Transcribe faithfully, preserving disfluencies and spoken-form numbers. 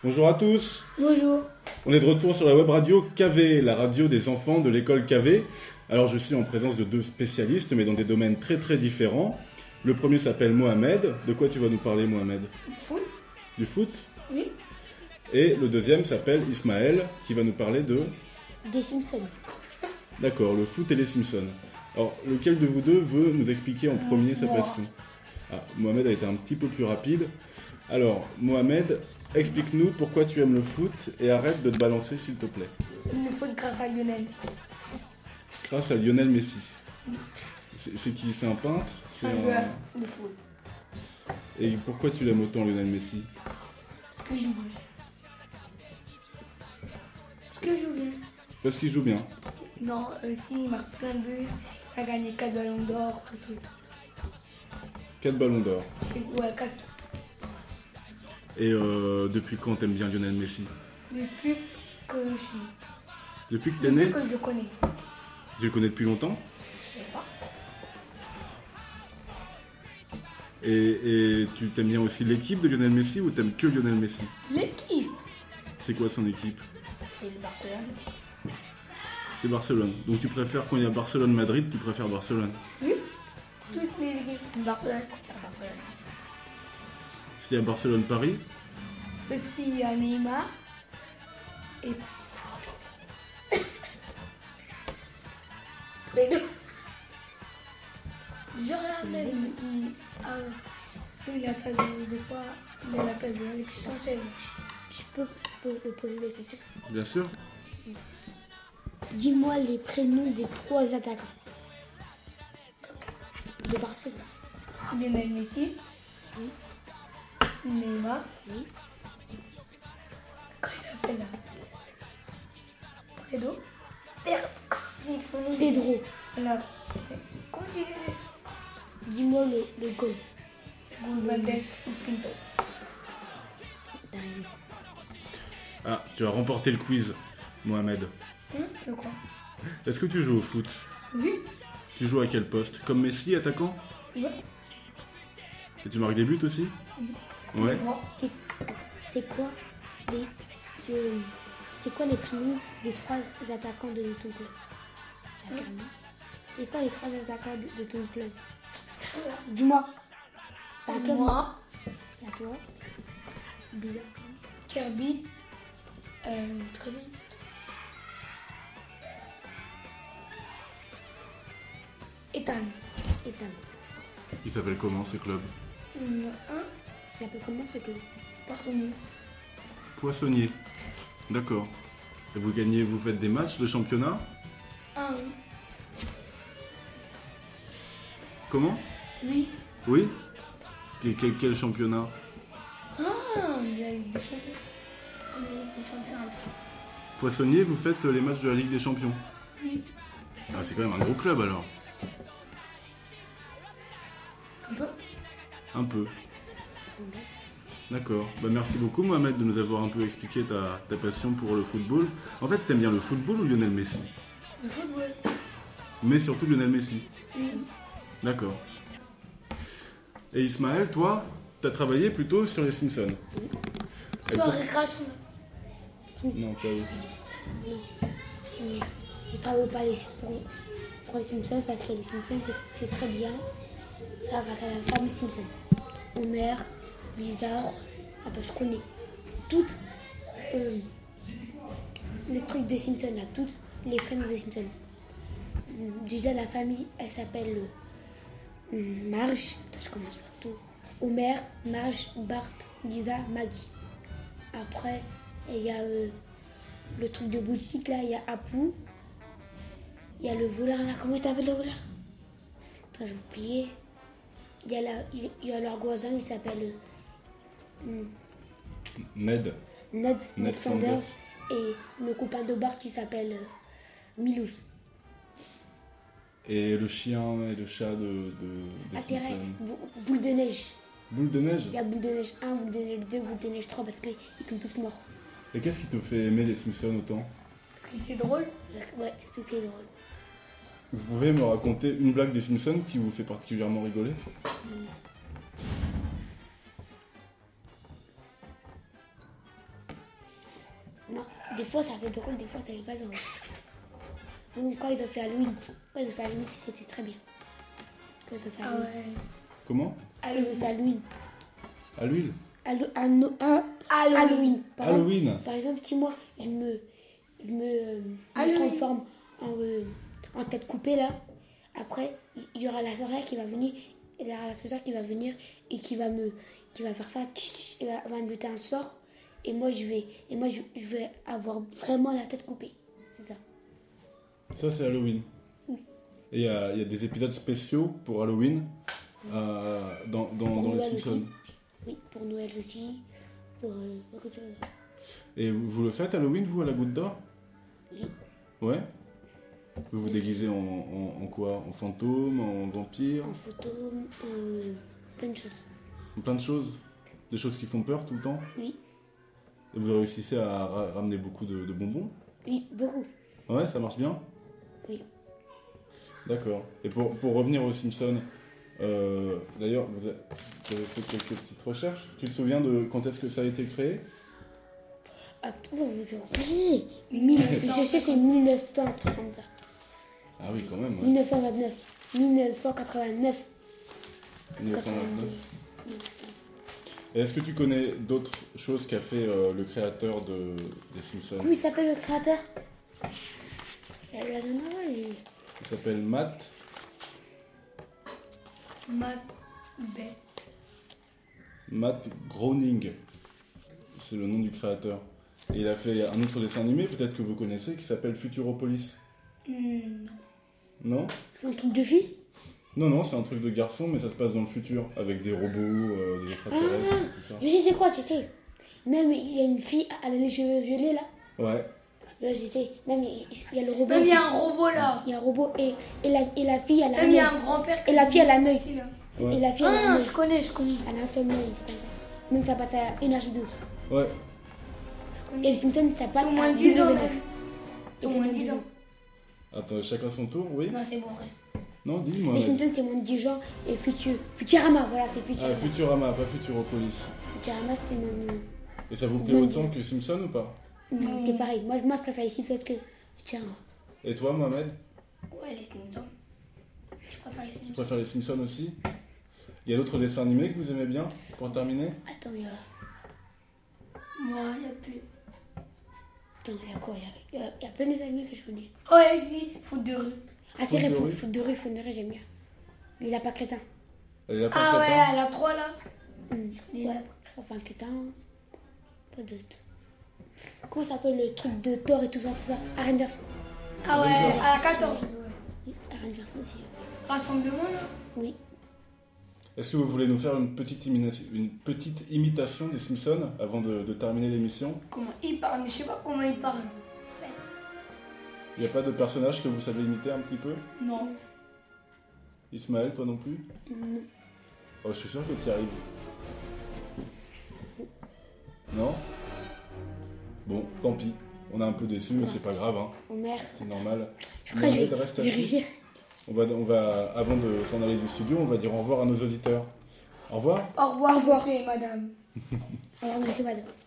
Bonjour à tous. Bonjour. On est de retour sur la web radio K V, la radio des enfants de l'école K V. Alors je suis en présence de deux spécialistes, mais dans des domaines très très différents. Le premier s'appelle Mohamed. De quoi tu vas nous parler, Mohamed? Du foot. Du foot? Oui. Et le deuxième s'appelle Ismaël, qui va nous parler de... Des Simpsons. D'accord, le foot et les Simpsons. Alors, lequel de vous deux veut nous expliquer en premier sa moi. passion? Ah, Mohamed a été un petit peu plus rapide. Alors, Mohamed, explique-nous pourquoi tu aimes le foot et arrête de te balancer, s'il te plaît. Le foot grâce à Lionel Messi. Grâce à Lionel Messi. C'est c'est qui? C'est un peintre? C'est Un joueur de foot. Et pourquoi tu l'aimes autant, Lionel Messi? Parce qu'il joue bien. Parce qu'il joue bien. Parce qu'il joue bien. Non, aussi il marque plein de buts. Il a gagné quatre ballons d'or, tout, tout, tout. quatre ballons d'or. C'est ouais, quatre. Et euh, depuis quand t'aimes bien Lionel Messi? Depuis que je suis. Depuis que t'es Depuis né? que je le connais. Tu le connais depuis longtemps? Je sais pas. Et, et tu t'aimes bien aussi l'équipe de Lionel Messi ou t'aimes que Lionel Messi? L'équipe. C'est quoi son équipe? C'est le Barcelone. C'est Barcelone. Donc tu préfères, quand il y a Barcelone-Madrid, tu préfères Barcelone? Oui. Toutes les équipes. Barcelone, je préfère Barcelone. S'il y a Barcelone-Paris? Aussi il y a Neymar. Et. Mais non. Genre là même, il a, il a pas de, des fois, il a la place de Alex Sanchez. Je peux te poser des questions? Bien sûr. Dis-moi les prénoms des trois attaquants de Barcelone. Lionel Messi. Oui. Neymar. Oui. Comment il s'appelle là? Pedro. Comment il son nom? Pedro. Voilà. Comment tu dis déjà? Dis-moi le, le goal. Valdez ou Pinto. Derrière. Ah, tu as remporté le quiz, Mohamed. Hum, de quoi? Est-ce que tu joues au foot? Oui. Tu joues à quel poste? Comme Messi, attaquant? Ouais. Et tu marques des buts aussi? Oui. Ouais. C'est, attends, c'est quoi les de- c'est quoi les prénoms des trois attaquants de ton club? Hein? C'est quoi les trois attaquants de, de ton club? Dis-moi. T'as un club? Moi, À toi. Bizarre. Kirby, euh, très bien. Ethan. Ethan. Il s'appelle comment ce club? Il y en a un, Ça s'appelle comment ce club? Poissonnier. Poissonnier. D'accord. Et vous gagnez, vous faites des matchs de championnat? Un, oui. Comment? Oui. Oui? Et quel, quel championnat? Ah, il y a Ligue des Champions. Comme la Ligue des Champions un peu. Poissonnier, vous faites les matchs de la Ligue des Champions? Oui. Ah, c'est quand même un gros club alors. Un peu. Un peu. D'accord. Bah, merci beaucoup, Mohamed, de nous avoir un peu expliqué ta, ta passion pour le football. En fait, t'aimes bien le football ou Lionel Messi? Le football. Mais surtout Lionel Messi. Oui. D'accord. Et Ismaël, toi, t'as travaillé plutôt sur les Simpsons? Et Sans pour- récréation. Non, pas oui. Euh, Je travaille pas les, pour, pour les Simpsons parce que les Simpsons c'est, c'est très bien. Ça, grâce à la famille Simpson. Homer, Lisa. Attends, je connais toutes euh, les trucs des Simpsons là, toutes les prénoms des Simpsons. Déjà la famille, elle s'appelle euh, Marge. Attends, je commence par tout. Homer, Marge, Bart, Lisa, Maggie. Après, il y a euh, le truc de boutique là, il y a Apu. Il y a le voleur là, comment il s'appelle le voleur? Attends, j'ai oublié. Il y a, la, il y a leur voisin, il s'appelle euh, Ned. Ned, Ned Ned Flanders. Flanders. Et le copain de Bart qui s'appelle euh, Milhouse. Et le chien et le chat de, de, des Ah, c'est vrai, Simpsons. Bou- boule de neige. Boule de neige. Il y a boule de neige un, boule de neige deux, boule de neige trois parce qu'ils sont tous morts. Et qu'est-ce qui te fait aimer les Simpsons autant? Parce que c'est drôle. Ouais, c'est, c'est drôle. Vous pouvez me raconter une blague des Simpsons qui vous fait particulièrement rigoler? Non, des fois ça fait drôle, des fois ça fait pas drôle. Donc quand ils ont fait Halloween, quand ils ont fait Halloween, c'était très bien. Quand ils ont fait Ah Halloween. ouais. Comment? Quand ils ont fait Halloween. À l'huile? Hallo- un, un, Halloween. Halloween. Par exemple, Halloween. par exemple, si moi je me, je me, euh, me Halloween. transforme en, euh, en tête coupée là, après il y aura la sorcière qui va venir, il y aura la sorcière qui va venir et qui va me, qui va faire ça, tch, tch, il va, va me jeter un sort et moi je vais, et moi je, je vais avoir vraiment la tête coupée. C'est ça. Ça, c'est Halloween. Et il y, a il y a des épisodes spéciaux pour Halloween euh, dans, dans, Pour dans les Noël Simpsons. aussi. Oui, pour Noël aussi, pour euh, beaucoup de choses. Et vous, vous le faites Halloween, vous, à la Goutte d'Or? Oui. Ouais. Vous vous déguisez en, en, en quoi? En fantôme, en vampire? En photo, euh, plein de choses. En plein de choses? Des choses qui font peur tout le temps? Oui, Et vous réussissez à ra- ramener beaucoup de, de bonbons? oui, beaucoup. Ouais, ça marche bien? Oui. D'accord. Et pour, pour revenir aux Simpsons, euh, d'ailleurs, vous avez, vous avez fait quelques petites recherches. Tu te souviens de quand est-ce que ça a été créé? Ah, oui, mille- je sais, c'est mille neuf cents, un truc comme ça. Ah oui, quand même. Ouais. mille neuf cent vingt-neuf, mille neuf cent quatre-vingt-neuf, mille neuf cent vingt-neuf. quatre-vingt-douze. Et est-ce que tu connais d'autres choses qu'a fait euh, le créateur de, des Simpsons? Comment il s'appelle le créateur? La- la dernière fois, j'ai- Il s'appelle Matt. Matt Bay. Matt Groening. C'est le nom du créateur. Et il a fait un autre dessin animé, peut-être que vous connaissez, qui s'appelle Futuropolis. Hmm. Non? C'est un truc de fille? Non, non, c'est un truc de garçon, mais ça se passe dans le futur, avec des robots, euh, des extraterrestres, et tout ça. Je sais c'est quoi, tu sais. Même il y a une fille, elle a les cheveux violets là. Ouais. Là, je sais. Même il il y a le robot. Même il y aussi. a un robot là. Il y a un robot et, et, la, et la fille, elle a Même il y a un œil. un grand-père. Et la fille, elle a un œil. Ici, là. Ouais. Et la fille, elle a un Ah, œil. je connais, je connais. Elle a un seul œil, c'est comme ça. Même ça passe à énergie douze. Ouais. Je Et connais. les Simpsons, ça passe Au moins à dix ans W même. neuf. Au moins dix ans. Attends, chacun son tour, oui? Non, c'est bon, ouais. Non, dis-moi. Les Matt. Simpsons, c'est moins de dix ans. Et Futur, Futurama, voilà, c'est Ah, Futurama. Futurama, pas Futuropolis. Futurama, c'est moins de... Et ça vous plaît Moins autant dix. que Simpson ou pas? Non, c'est pareil. Moi, moi, je préfère les Simpsons que Futurama. Et toi, Mohamed? Ouais, les Simpsons. Je préfère les Tu Simpsons. préfères les Simpsons aussi? Il y a d'autres dessins animés que vous aimez bien, pour terminer? Attends, il y a... Moi, il n'y a plus. Attends, il y a quoi? Il y a, il y a- il y a plein des amis que je connais. Ouais, si, foot de rue. Ah, c'est Foot vrai, de foot, rue. foot de rue, foot de rue, j'aime bien. Les lapins crétins. Elle est Ah ouais, elle a trois là. Hum, Les ouais, lapins. lapins crétins. Pas d'autres. Comment ça s'appelle le truc de Thor et tout ça, tout ça? Avengers. Ah ouais, Avengers. à la quatorze. Oui, Avengers aussi. Rassemblement là. Oui. Est-ce que vous voulez nous faire une petite, imina- une petite imitation des Simpsons avant de, de terminer l'émission? Comment il parle, mais je sais pas comment il parle. Il n'y a pas de personnage que vous savez imiter un petit peu? Non. Ismaël, toi non plus? Non. Oh, je suis sûr que tu y arrives. Non? Bon, tant pis. On est un peu déçus, mais c'est pas grave, hein. Oh merde. C'est normal. Je crois que je Mohamed, vais, reste je vais assis. réussir. On va, on va, avant de s'en aller du studio, on va dire au revoir à nos auditeurs. Au revoir. Au revoir, Au revoir. monsieur et madame. Alors, monsieur, madame.